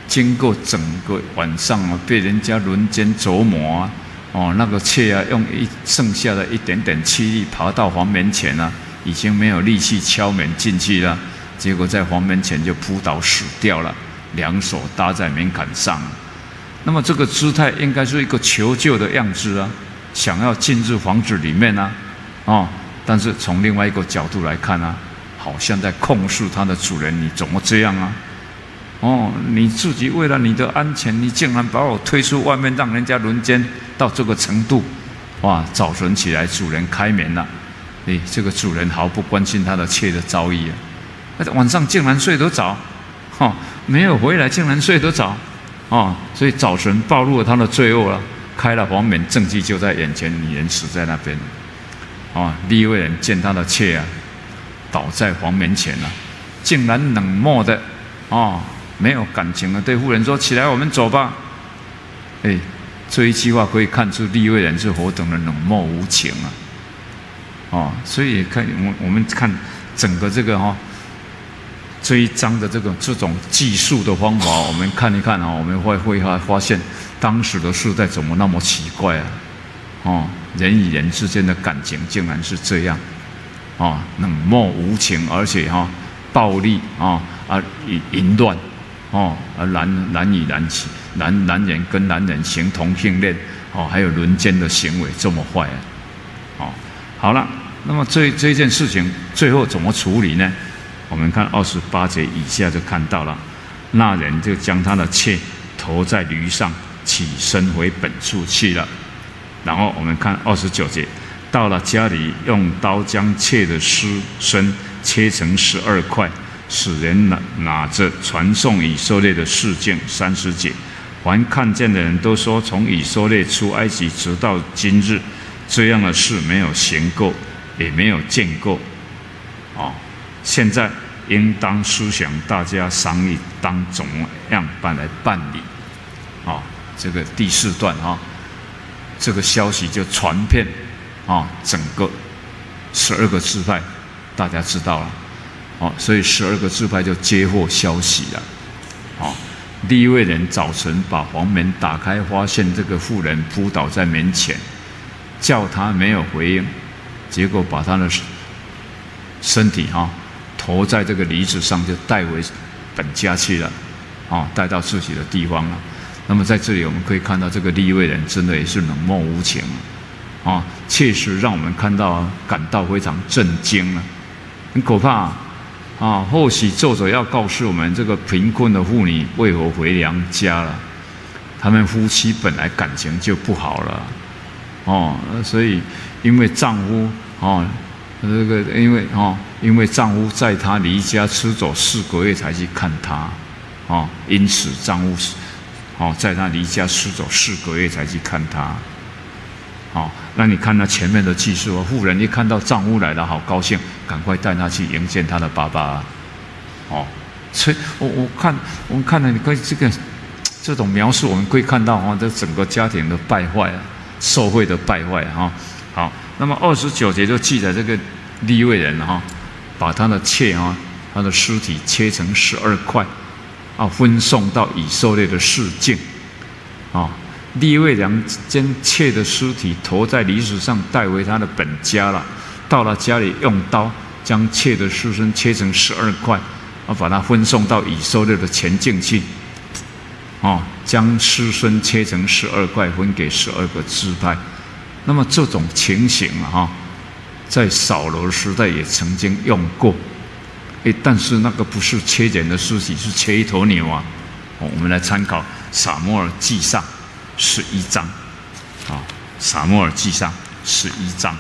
经过整个晚上啊，被人家轮奸折磨啊，哦，那个妾啊，用一剩下的一点点气力爬到房门前啊，已经没有力气敲门进去了，结果在房门前就扑倒死掉了，两手搭在门槛上。那么这个姿态应该是一个求救的样子啊，想要进入房子里面啊，哦，但是从另外一个角度来看啊，好像在控诉他的主人，你怎么这样啊？哦，你自己为了你的安全，你竟然把我推出外面，让人家轮奸到这个程度，哇！早晨起来，主人开门了，哎，这个主人毫不关心他的妾的遭遇啊，晚上竟然睡得着，哈、哦，没有回来竟然睡得着。哦，所以早晨暴露了他的罪恶了，开了房门，证据就在眼前，女人死在那边。哦，利未人见他的妾啊，倒在房门前了、啊，竟然冷漠的，哦，没有感情的对妇人说：“起来，我们走吧。”哎，这一句话可以看出利未人是何等的冷漠无情啊！哦，所以看我我们看整个这个哈、哦。这一章的这个这种计数的方法，我们看一看啊，我们会会发现当时的世代怎么那么奇怪啊！哦，人与人之间的感情竟然是这样，哦，冷漠无情，而且哈、哦、暴力啊啊淫乱，哦啊男男与男情男男人跟男人行同性恋，哦还有轮奸的行为这么坏啊！哦，好了，那么这这件事情最后怎么处理呢？我们看二十八节以下就看到了，那人就将他的妾投在驴上，起身回本处去了。然后我们看二十九节，到了家里，用刀将妾的尸身切成十二块，使人拿拿着传送以色列的事件。三十节，凡看见的人都说，从以色列出埃及直到今日，这样的事没有行过，也没有见过。哦。现在应当思想，大家商议当怎么样办来办理。啊、哦，这个第四段啊、哦，这个消息就传遍啊、哦，整个十二个支派，大家知道了。哦，所以十二个支派就接获消息了。哦，利未人早晨把房门打开，发现这个妇人扑倒在门前，叫他没有回应，结果把他的身体哈。哦投在这个驴子上，就带回本家去了，啊，带到自己的地方了。那么在这里我们可以看到，这个利未人真的也是冷漠无情，啊，确实让我们看到感到非常震惊了，很可怕啊！啊或许作者要告诉我们，这个贫困的妇女为何回娘家了？他们夫妻本来感情就不好了，哦，所以因为丈夫哦。这个因为哦，因为丈夫在她离家出走四个月才去看她，哦，因此丈夫哦在她离家出走四个月才去看她，哦，那你看那前面的记述，妇人一看到丈夫来了，好高兴，赶快带他去迎接他的爸爸，哦，所以我我看我们看了，你可以这个这种描述，我们可以看到哦，这整个家庭的败坏啊，社会的败坏哈、哦，好。那么二十九节就记载这个利未人哈、哦，把他的妾啊，他的尸体切成十二块，啊，分送到以色列的市境，啊，利未人将妾的尸体投在驴子上，带回他的本家了。到了家里，用刀将妾的尸身切成十二块，啊，把它分送到以色列的前境去，啊，将尸身切成十二块，分给十二个支派。那么这种情形啊，哈，在扫罗时代也曾经用过，哎，但是那个不是切人的尸体，是切一头牛啊。哦，我们来参考撒母耳记上十一章，啊，撒母耳记上十一章，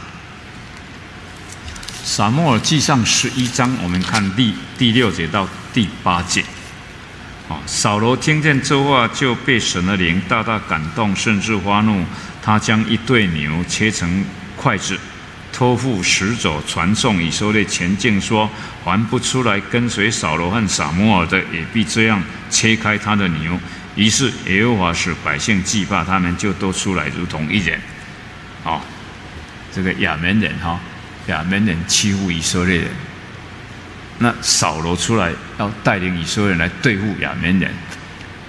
撒母耳记上十一章，我们看第第六节到第八节。啊，扫罗听见这话，就被神的灵大大感动，甚至发怒。他将一对牛切成筷子，托付使者传送以色列前境，说：凡不出来跟随扫罗和撒母耳的，也必这样切开他的牛。于是耶和华使百姓惧怕他们，就都出来，如同一人。哦，这个亚扪人哈，亚扪人欺负以色列人，那扫罗出来要带领以色列人来对付亚扪人。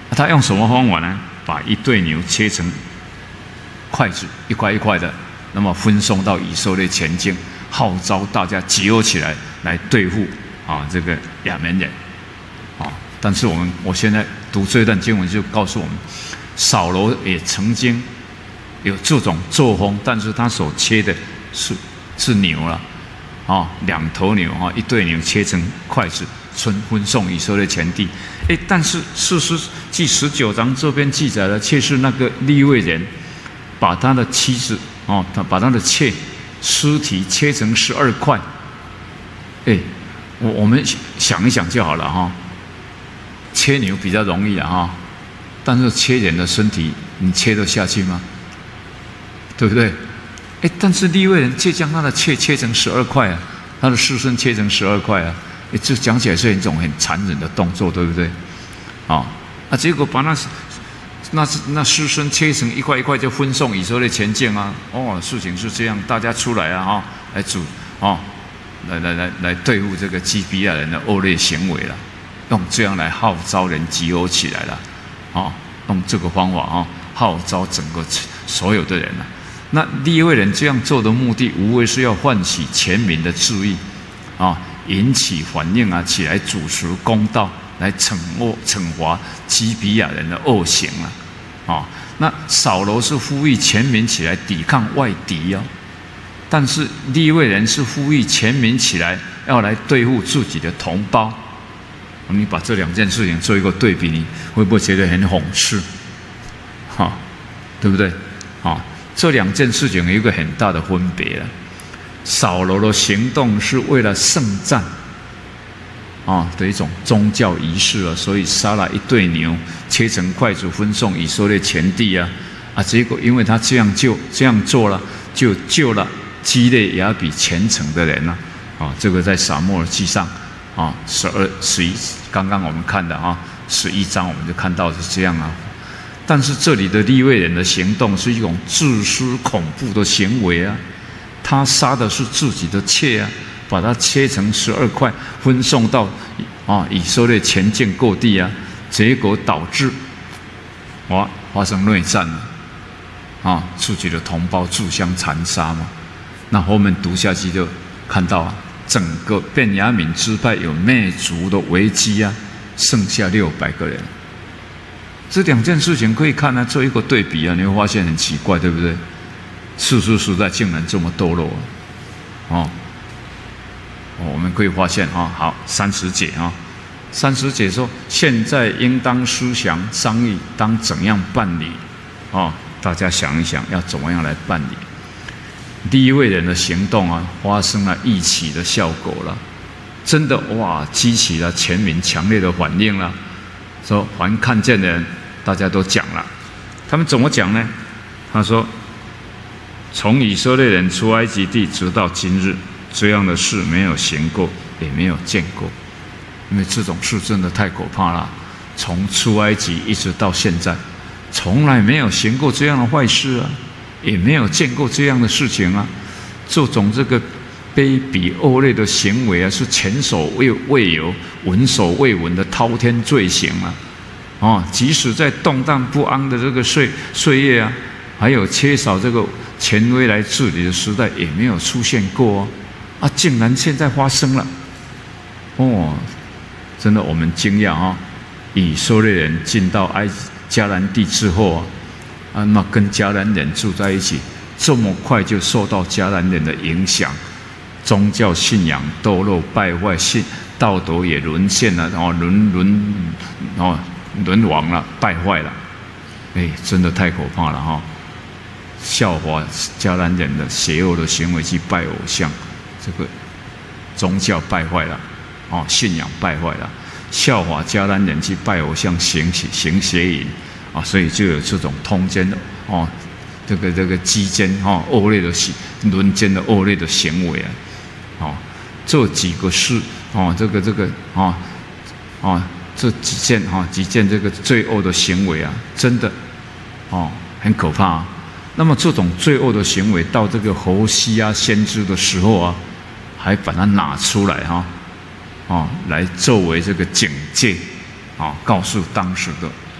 他用什么方法呢？把一对牛切成筷子，一块一块的，那么分送到以色列全境，号召大家集合起来来对付啊这个亚门人啊。但是我们我现在读这段经文就告诉我们，扫罗也曾经有这种作风，但是他所切的是是牛了啊，两头牛啊，一对牛切成筷子，分分送以色列全地。哎，但是士师记十九章这边记载了，却是那个利未人把他的妻子哦，他把他的妾尸体切成十二块。哎，我我们想一想就好了哈。切牛比较容易啊哈，但是切人的身体，你切得下去吗？对不对？哎，但是利未人却将他的妾切成十二块啊，他的尸身切成十二块啊。哎，这讲起来是一种很残忍的动作，对不对？啊，啊，结果把那那那尸身切成一块一块，就分送以色列全境啊。哦，事情是这样，大家出来啊，哈，来主哦，来来来来对付这个基比亚人的恶劣行为了，用这样来号召人集合起来了，啊，用这个方法啊，号召整个所有的人啊。那利未人这样做的目的，无非是要唤起全民的注意啊。引起反应啊，起来主持公道，来惩恶惩罚基比亚人的恶行啊！啊，那扫罗是呼吁全民起来抵抗外敌哦，但是利未人是呼吁全民起来要来对付自己的同胞。你把这两件事情做一个对比，你会不会觉得很讽刺？哈、啊，对不对？啊，这两件事情有一个很大的分别了。扫罗的行动是为了圣战啊的一种宗教仪式啊，所以杀了一对牛，切成筷子分送以色列全地啊啊！结果因为他这样就这样做了，就救了基列雅比全城的人了啊！这个在撒母耳记上啊十二十一，刚刚我们看的啊十一章我们就看到是这样啊。但是这里的利未人的行动是一种自私恐怖的行为啊。他杀的是自己的妾啊，把它切成十二块，分送到啊以色列全境各地啊，结果导致哇发生内战了啊，自己的同胞自相残杀嘛。那后面读下去就看到啊，整个便雅悯支派有灭族的危机啊，剩下六百个人。这两件事情可以看啊，做一个对比啊，你会发现很奇怪，对不对？士师时代竟然这么堕落啊！哦，我们可以发现啊，好三十节啊，三十节说，现在应当思想商议，当怎样办理？哦，大家想一想，要怎么样来办理？利未人的行动啊，发生了预期的效果了，真的哇，激起了全民强烈的反应了。说凡看见的人，大家都讲了，他们怎么讲呢？他说。从以色列人出埃及地直到今日，这样的事没有行过，也没有见过，因为这种事真的太可怕了。从出埃及一直到现在，从来没有行过这样的坏事啊，也没有见过这样的事情啊。这种这个卑鄙恶劣的行为啊，是前所未未有、闻所未闻的滔天罪行啊！哦，即使在动荡不安的这个岁岁月啊。还有缺少这个权威来治理的时代，也没有出现过哦，啊，竟然现在发生了，哦，真的我们惊讶啊！以色列人进到埃及迦南地之后啊，啊，那跟迦南人住在一起，这么快就受到迦南人的影响，宗教信仰堕落败坏，信道德也沦陷了，然后沦沦哦沦亡了，败坏了，哎，真的太可怕了哈！哦，效法迦南人的邪恶的行为去拜偶像，这个宗教败坏了，哦，信仰败坏了，效法迦南人去拜偶像行行邪淫啊，所以就有这种通奸的哦，这个这个鸡奸哦，恶劣的行轮奸的恶劣的行为啊，哦，这几个事哦，这个这个哦哦，这几件哈、哦、几件这个罪恶的行为啊，真的哦很可怕啊。那么这种罪恶的行为，到这个何西阿先知的时候啊，还把它拿出来哈、啊，哦，来作为这个警戒，啊，告诉当时的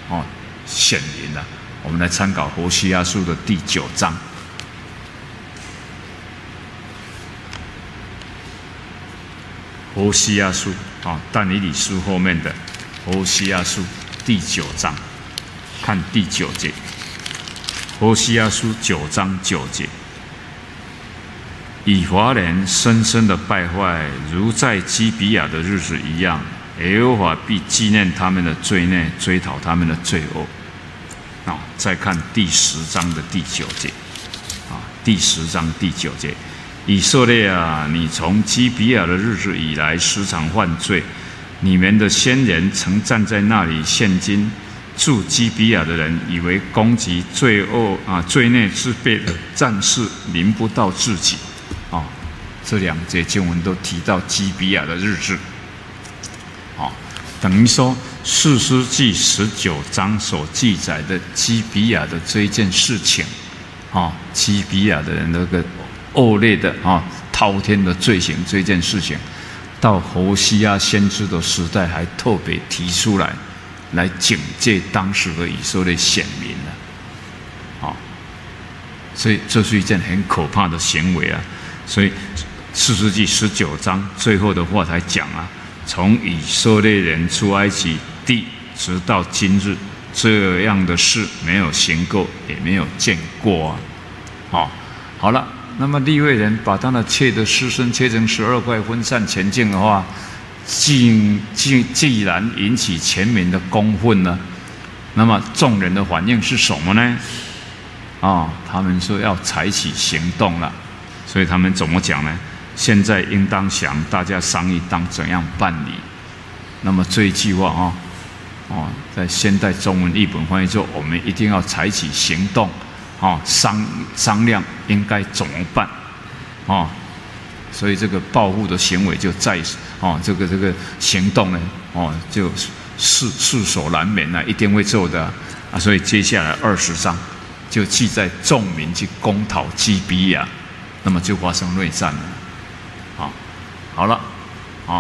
哦显灵了。我们来参考何西阿书的第九章。何西阿书啊，但以理书后面的何西阿书第九章，看第九节。何西阿书九章九节。以法莲深深的败坏，如在基比亚的日子一样。耶和华必纪念他们的罪孽，追讨他们的罪恶。啊，再看第十章的第九节。啊，第十章第九节，以色列啊，你从基比亚的日子以来，时常犯罪。你们的先人曾站在那里现今。住基比亚的人以为攻击罪恶啊、罪孽之辈的战士临不到自己。啊，这两节经文都提到基比亚的日子。啊，等于说士师记十九章所记载的基比亚的这一件事情，啊，基比亚的人那个恶劣的啊、滔天的罪行这件事情，到何西阿先知的时代还特别提出来。来警戒当时的以色列选民了，啊，所以这是一件很可怕的行为啊！所以士师记十九章最后的话才讲啊，从以色列人出埃及地直到今日，这样的事没有行过，也没有见过啊！好，好了，那么利未人把他的妾的尸身切成十二块分散前进的话。既既既然引起全民的公愤呢，那么众人的反应是什么呢？啊、哦，他们说要采取行动了，所以他们怎么讲呢？现在应当想大家商议当怎样办理。那么这一句话啊，哦，在现代中文译本翻译说，我们一定要采取行动，啊、哦，商商量应该怎么办，啊、哦。所以这个报复的行为就在哦，这个这个行动呢，哦，就势势所难免啊，一定会做的 啊, 啊。所以接下来二十章就记载众民去攻讨基比亚，那么就发生内战了。啊，好了，啊，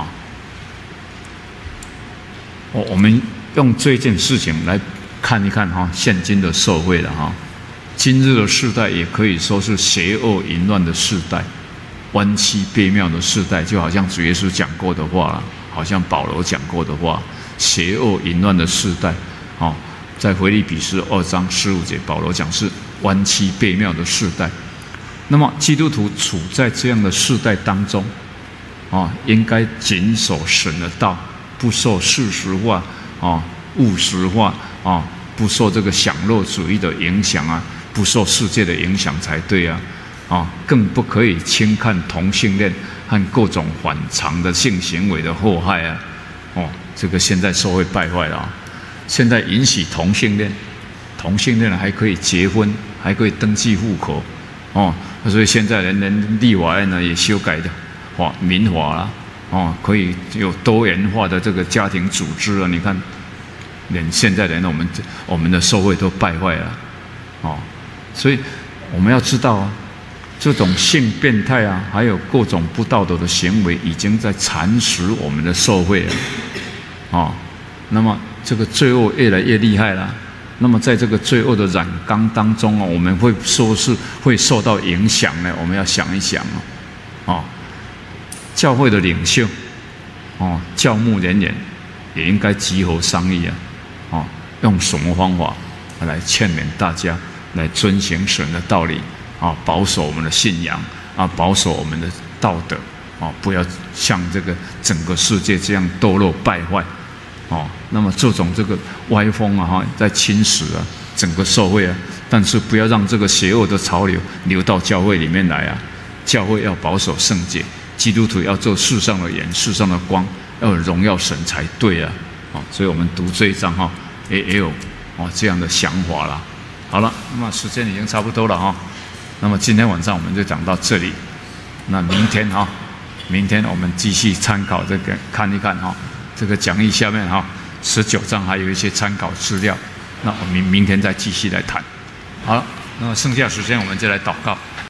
我我们用这件事情来看一看哈、哦，现今的社会了哈、哦，今日的世代也可以说是邪恶淫乱的世代。弯曲悖谬的世代，就好像主耶稣讲过的话，好像保罗讲过的话，邪恶淫乱的世代，哦，在腓立比书二章十五节，保罗讲是弯曲悖谬的世代。那么基督徒处在这样的世代当中，哦，应该谨守神的道，不受世俗化、哦务实化、哦不受这个享乐主义的影响啊，不受世界的影响才对啊。啊，更不可以轻看同性恋和各种反常的性行为的祸害啊！哦，这个现在社会败坏了啊！现在允许同性恋，同性恋还可以结婚，还可以登记户口，哦，所以现在人人立法案呢也修改的法民法啦，哦，可以有多元化的这个家庭组织啊！你看，连现在连我们我们的社会都败坏了，哦，所以我们要知道啊。这种性变态啊，还有各种不道德的行为，已经在蚕食我们的社会了，哦，那么这个罪恶越来越厉害了。那么在这个罪恶的染缸当中啊，我们会说是会受到影响呢？我们要想一想啊，哦，教会的领袖，哦，教牧人员也应该集合商议啊，哦，用什么方法来劝勉大家来遵行神的道理。啊，保守我们的信仰啊，保守我们的道德啊，不要像这个整个世界这样堕落败坏哦。那么这种这个歪风啊，哈，在侵蚀啊整个社会啊。但是不要让这个邪恶的潮流流到教会里面来啊。教会要保守圣洁，基督徒要做世上的盐，世上的光，要荣耀神才对啊。哦，所以我们读这一章哈，也也有哦这样的想法啦。好了，那么时间已经差不多了哈。那么今天晚上我们就讲到这里，那明天哈，明天我们继续参考这个看一看哈，这个讲义下面哈十九章还有一些参考资料，那我们明明天再继续来谈。好了，那么剩下时间我们就来祷告。